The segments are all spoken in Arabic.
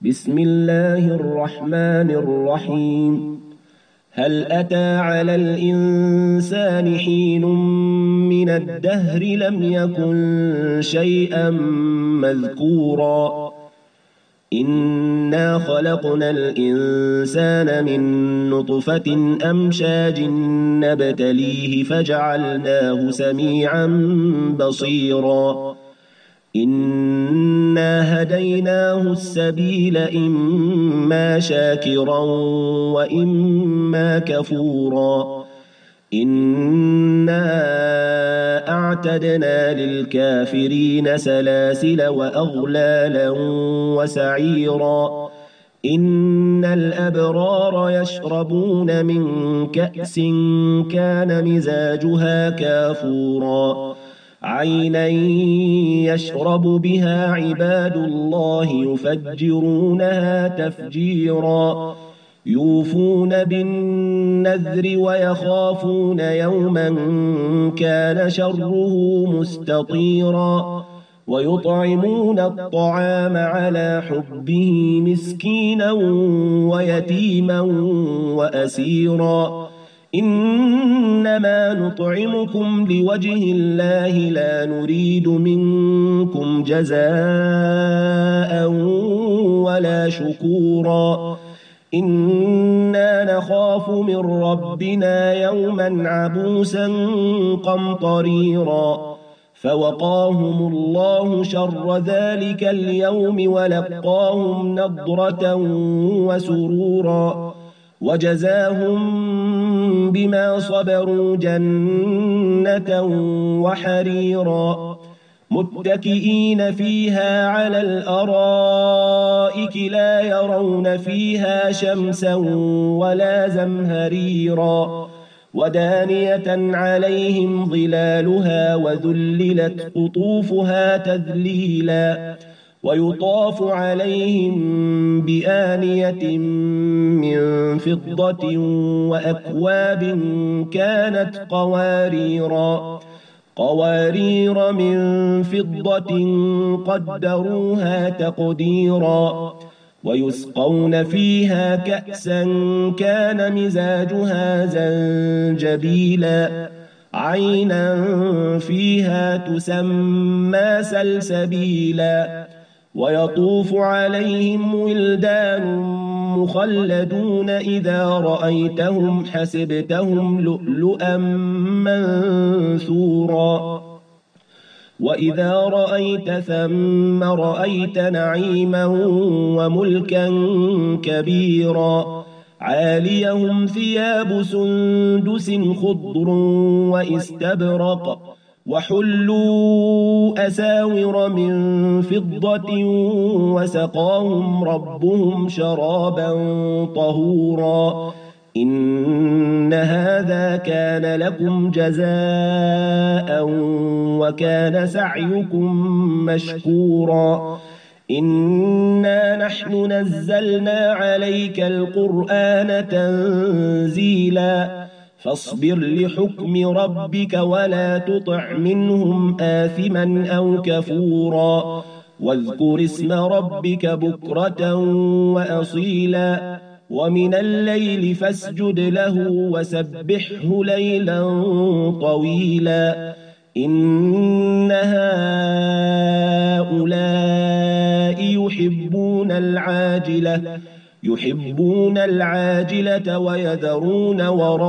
بسم الله الرحمن الرحيم. هل أتى على الإنسان حين من الدهر لم يكن شيئا مذكورا إنا خلقنا الإنسان من نطفة أمشاج نبتليه فجعلناه سميعا بصيرا إنا هديناه السبيل إما شاكرا وإما كفورا إنا أعتدنا للكافرين سلاسل وأغلالا وسعيرا إن الأبرار يشربون من كأس كان مزاجها كافورا عينا يشرب بها عباد الله يفجرونها تفجيرا يوفون بالنذر ويخافون يوما كان شره مستطيرا ويطعمون الطعام على حبه مسكينا ويتيما وأسيرا إنما نطعمكم لوجه الله لا نريد منكم جزاء ولا شكورا إنا نخاف من ربنا يوما عبوسا قمطريرا فوقاهم الله شر ذلك اليوم ولقاهم نضرة وسرورا وجزاهم بما صبروا جنة وحريرا متكئين فيها على الأرائك لا يرون فيها شمسا ولا زمهريرا ودانية عليهم ظلالها وذللت قطوفها تذليلا ويطاف عليهم بآنية من فضة وأكواب كانت قوارير من فضة قدروها تقديرا ويسقون فيها كأسا كان مزاجها زنجبيلا عينا فيها تسمى سلسبيلا ويطوف عليهم ولدان مخلدون إذا رأيتهم حسبتهم لؤلؤا منثورا وإذا رأيت ثم رأيت نعيما وملكا كبيرا عاليهم ثياب سندس خضر واستبرق وحلوا أساور من فضة وسقاهم ربهم شرابا طهورا إن هذا كان لكم جزاء وكان سعيكم مشكورا إنا نحن نزلنا عليك القرآن تنزيلا فاصبر لحكم ربك ولا تطع منهم آثما أو كفورا واذكر اسم ربك بكرة وأصيلا ومن الليل فاسجد له وسبحه ليلا طويلا إن هؤلاء يحبون العاجلة ويذرون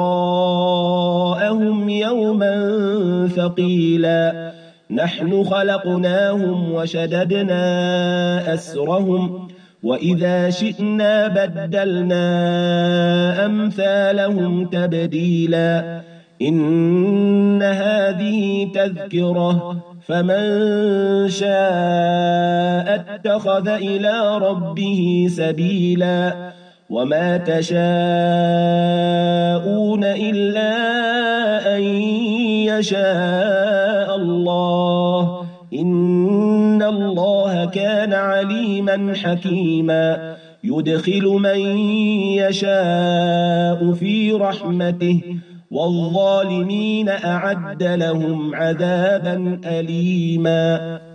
وراءهم يوما ثقيلا نحن خلقناهم وشددنا أسرهم وإذا شئنا بدلنا أمثالهم تبديلا إن هذه تذكرة فمن شاء اتخذ إلى ربه سبيلا وما تشاءون إلا أن يشاء الله إن الله كان عليما حكيما يدخل من يشاء في رحمته والظالمين أعد لهم عذابا أليما.